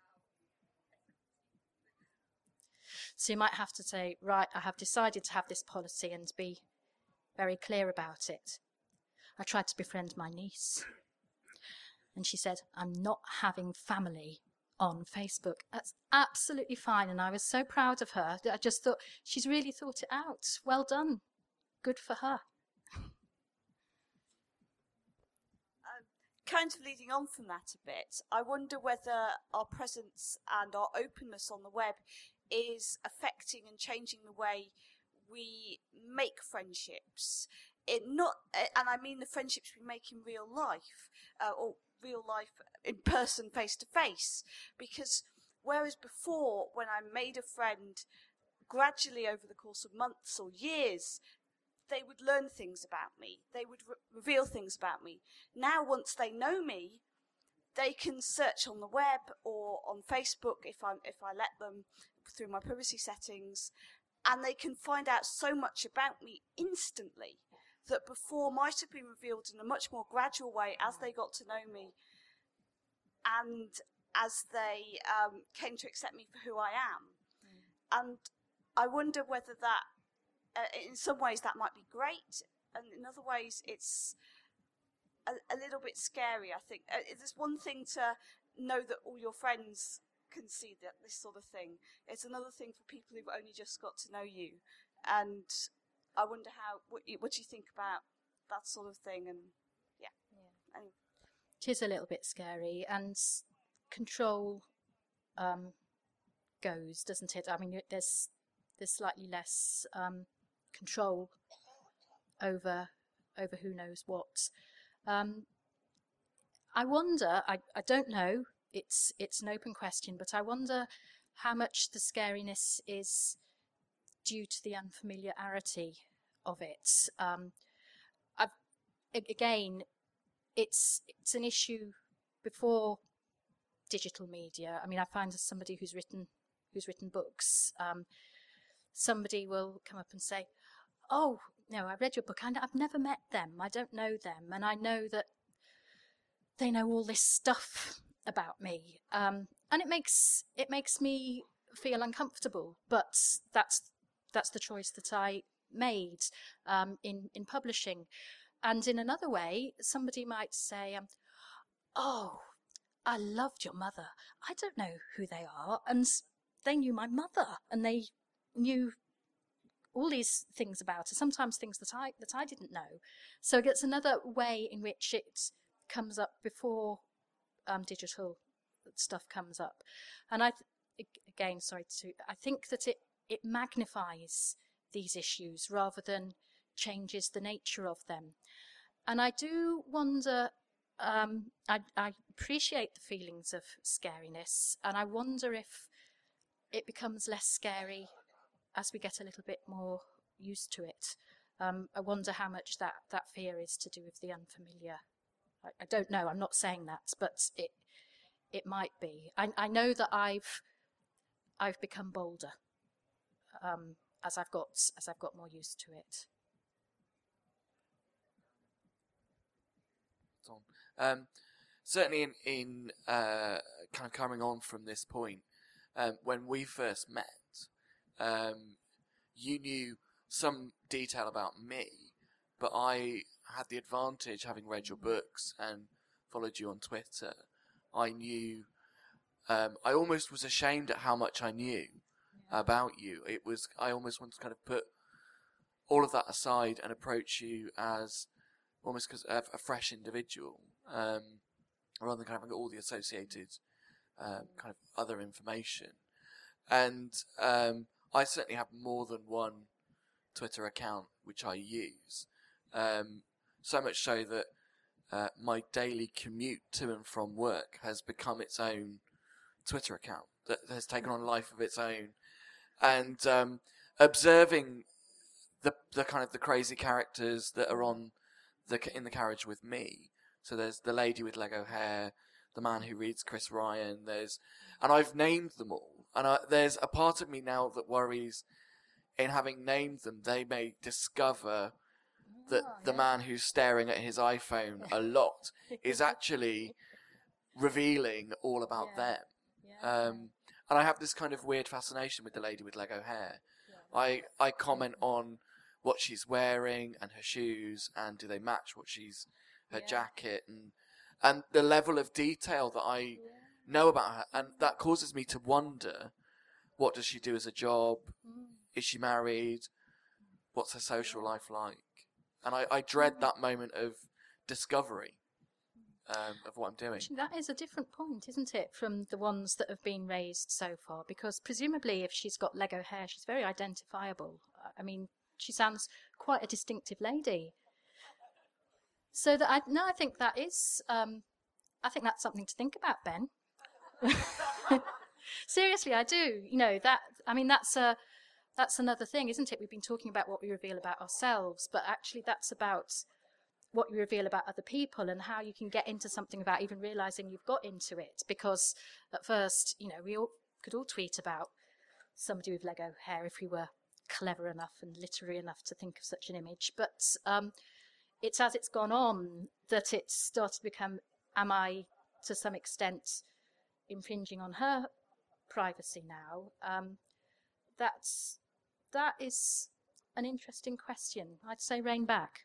So you might have to say, right, I have decided to have this policy, and be very clear about it. I tried to befriend my niece, and she said, I'm not having family on Facebook. That's absolutely fine, and I was so proud of her. I just thought, she's really thought it out. Well done. Good for her. Kind of leading on from that a bit, I wonder whether our presence and our openness on the web is affecting and changing the way we make friendships. and I mean the friendships we make in real life, or real life in person, face to face, because whereas before, when I made a friend, gradually over the course of months or years, they would learn things about me. They would reveal things about me. Now, once they know me, they can search on the web or on Facebook if I let them through my privacy settings, and they can find out so much about me instantly that before might have been revealed in a much more gradual way as they got to know me and as they came to accept me for who I am. And I wonder whether that, in some ways, that might be great, and in other ways, it's a little bit scary, I think. There's one thing to know that all your friends can see this sort of thing. It's another thing for people who've only just got to know you. And I wonder what do you think about that sort of thing? And yeah. Anyway. It is a little bit scary, and control goes, doesn't it? I mean, there's slightly less control over who knows what. I wonder, I don't know, it's an open question, but I wonder how much the scariness is due to the unfamiliarity of it. Again, it's an issue before digital media. I mean, I find as somebody who's written books, somebody will come up and say, "Oh, no, I read your book. I've never met them. I don't know them, and I know that they know all this stuff about me." And it makes me feel uncomfortable. But that's the choice that I made in publishing. And in another way, somebody might say, "Oh, I loved your mother. I don't know who they are, and they knew my mother, and they knew all these things about her, sometimes things that I didn't know." So it's another way in which it comes up before digital stuff comes up. And I think that it magnifies these issues rather than changes the nature of them. And I do wonder, I appreciate the feelings of scariness, and I wonder if it becomes less scary as we get a little bit more used to it. I wonder how much that fear is to do with the unfamiliar. I don't know, I'm not saying that, but it might be. I know that I've become bolder as I've got more used to it. Certainly in kind of coming on from this point, when we first met, you knew some detail about me, but I had the advantage, having read your books and followed you on Twitter. I knew, I almost was ashamed at how much I knew about you. I almost wanted to kind of put all of that aside and approach you as almost a fresh individual, rather than kind of having all the associated kind of other information. And I certainly have more than one Twitter account which I use, so much so that my daily commute to and from work has become its own Twitter account that has taken on a life of its own. And observing the kind of the crazy characters that are in the carriage with me. So there's the lady with Lego hair, the man who reads Chris Ryan. And I've named them all. And there's a part of me now that worries, in having named them, they may discover that the man who's staring at his iPhone a lot is actually revealing all about them. And I have this kind of weird fascination with the lady with Lego hair. I comment on what she's wearing and her shoes, and do they match her jacket, and the level of detail that I know about her, and that causes me to wonder, what does she do as a job? Is she married? What's her social life like? And I dread that moment of discovery of what I'm doing. That is a different point, isn't it, from the ones that have been raised so far? Because presumably if she's got Lego hair, she's very identifiable. I mean, she sounds quite a distinctive lady. So that I think that is, I think that's something to think about, Ben. Seriously, I do. You know, that's another thing, isn't it? We've been talking about what we reveal about ourselves, but actually that's about what you reveal about other people and how you can get into something without even realising you've got into it. Because at first, you know, we could all tweet about somebody with Lego hair if we were clever enough and literary enough to think of such an image. But it's as it's gone on that it's started to become, am I, to some extent, infringing on her privacy now? That is an interesting question. I'd say rein back.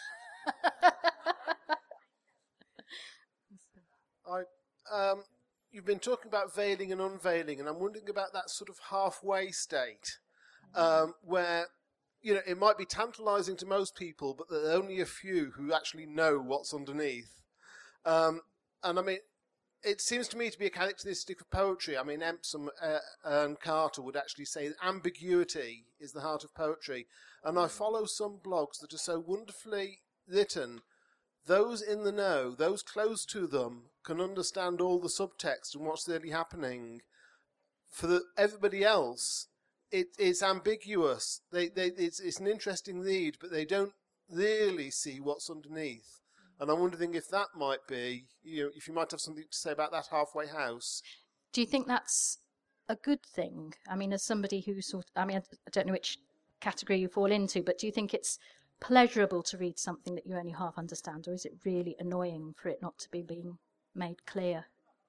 You've been talking about veiling and unveiling, and I'm wondering about that sort of halfway state, where, you know, it might be tantalising to most people, but there are only a few who actually know what's underneath. And I mean, it seems to me to be a characteristic of poetry. I mean, Empson and Carter would actually say that ambiguity is the heart of poetry. And I follow some blogs that are so wonderfully written, those in the know, those close to them, can understand all the subtext and what's really happening. For everybody else, it's ambiguous. It's an interesting read, but they don't really see what's underneath. And I'm wondering if that might be, you know, if you might have something to say about that halfway house. Do you think that's a good thing? I mean, as somebody who I don't know which category you fall into, but do you think it's pleasurable to read something that you only half understand, or is it really annoying for it not to be being made clear?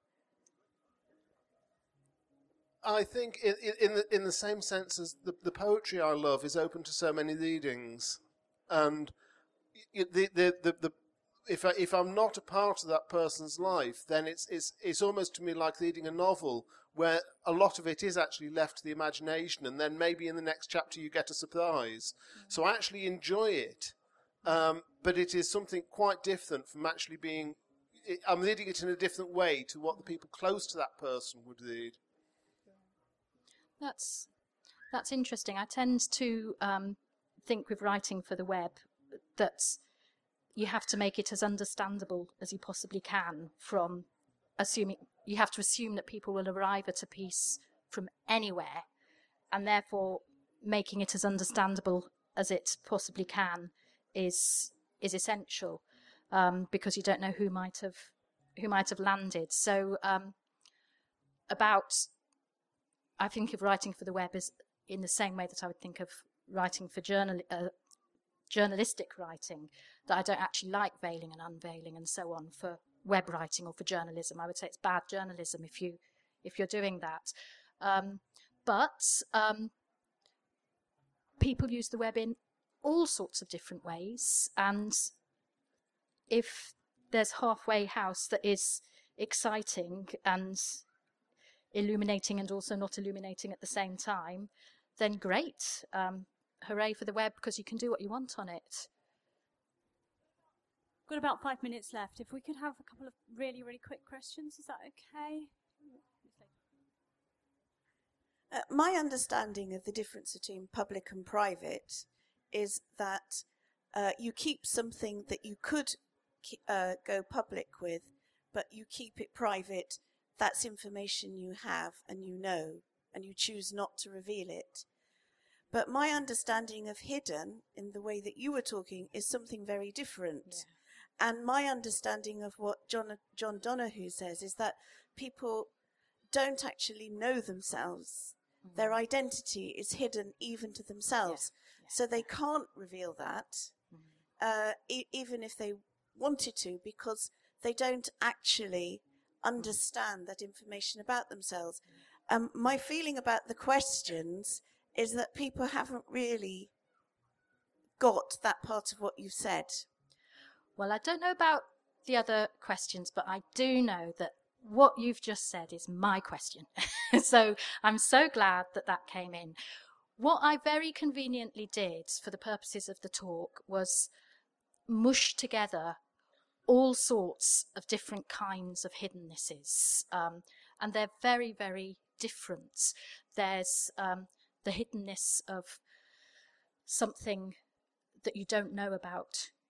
I think in the same sense as the poetry I love is open to so many readings, and if I'm not a part of that person's life, then it's almost to me like reading a novel where a lot of it is actually left to the imagination, and then maybe in the next chapter you get a surprise. So I actually enjoy it, but it is something quite different from actually being. I'm reading it in a different way to what the people close to that person would read. That's interesting. I tend to think with writing for the web that you have to make it as understandable as you possibly can, from assuming you have to assume that people will arrive at a piece from anywhere, and therefore making it as understandable as it possibly can is essential, because you don't know who might have landed. So I think of writing for the web as in the same way that I would think of writing for journalistic writing, that I don't actually like veiling and unveiling and so on for web writing or for journalism. I would say it's bad journalism if you're doing that. But people use the web in all sorts of different ways, and if there's halfway house that is exciting and illuminating and also not illuminating at the same time, then great. Hooray for the web, because you can do what you want on it. Got about 5 minutes left. If we could have a couple of really, really quick questions, is that okay? My understanding of the difference between public and private is that you keep something that you could go public with, but you keep it private. That's information you have and you know, and you choose not to reveal it. But my understanding of hidden, in the way that you were talking, is something very different. Yeah. And my understanding of what John Donoghue says is that people don't actually know themselves. Mm-hmm. Their identity is hidden even to themselves. Yeah. Yeah. So they can't reveal that, even if they wanted to, because they don't actually understand that information about themselves. My feeling about the questions is that people haven't really got that part of what you've said. Well, I don't know about the other questions, but I do know that what you've just said is my question. So I'm so glad that came in. What I very conveniently did for the purposes of the talk was mush together all sorts of different kinds of hiddennesses, and they're very, very different. There's the hiddenness of something that you don't know about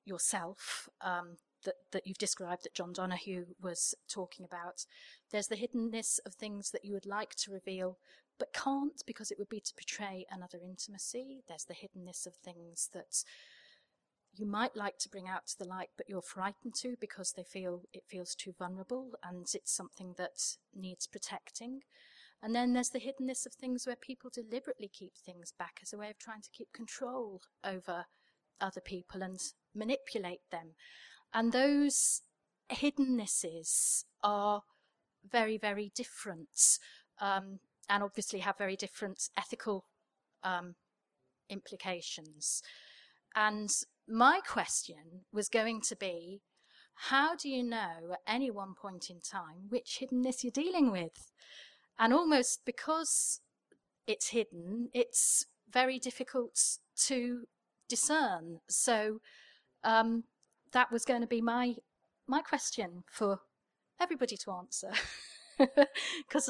yourself that you've described, that John Donahue was talking about. There's the hiddenness of things that you would like to reveal but can't because it would be to betray another intimacy. There's the hiddenness of things that you might like to bring out to the light but you're frightened to because it feels too vulnerable and it's something that needs protecting. And then there's the hiddenness of things where people deliberately keep things back as a way of trying to keep control over other people and manipulate them. And those hiddennesses are very, very different, and obviously have very different ethical implications. And my question was going to be, how do you know at any one point in time which hiddenness you're dealing with? And almost because it's hidden, it's very difficult to discern. So that was going to be my question for everybody to answer. Because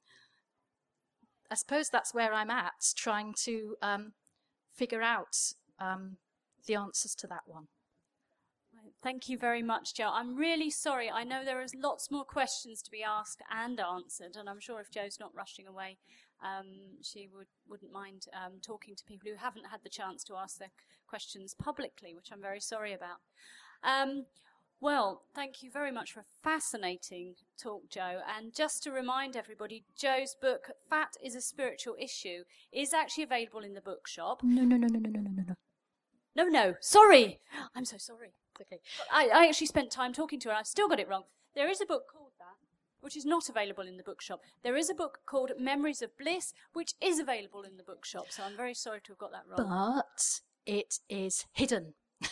I suppose that's where I'm at, trying to figure out the answers to that one. Thank you very much, Jo. I'm really sorry. I know there is lots more questions to be asked and answered, and I'm sure if Jo's not rushing away, she wouldn't mind talking to people who haven't had the chance to ask their questions publicly, which I'm very sorry about. Well, thank you very much for a fascinating talk, Jo. And just to remind everybody, Jo's book, Fat is a Spiritual Issue, is actually available in the bookshop. No, sorry. I'm so sorry. Okay. I actually spent time talking to her and I still got it wrong. There is a book called that, which is not available in the bookshop. There is a book called Memories of Bliss, which is available in the bookshop. So I'm very sorry to have got that wrong. But it is hidden.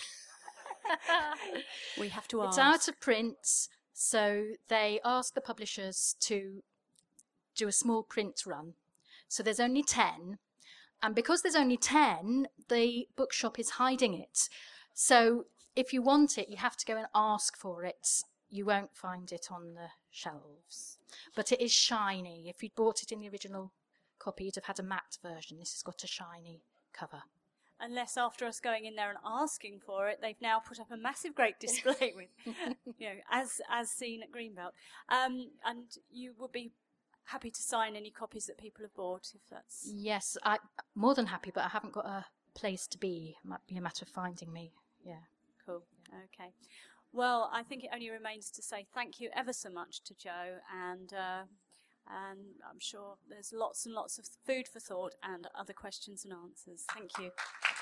We have to ask. It's out of print, so they ask the publishers to do a small print run. So there's only 10. And because there's only 10, the bookshop is hiding it. So if you want it, you have to go and ask for it. You won't find it on the shelves. But it is shiny. If you'd bought it in the original copy, you'd have had a matte version. This has got a shiny cover. Unless after us going in there and asking for it, they've now put up a massive great display with, as seen at Greenbelt. And you would be happy to sign any copies that people have bought, if that's... Yes, I'm more than happy, but I haven't got a place to be. It might be a matter of finding me. Yeah. Cool. Okay. Well, I think it only remains to say thank you ever so much to Jo, and I'm sure there's lots and lots of food for thought and other questions and answers. Thank you.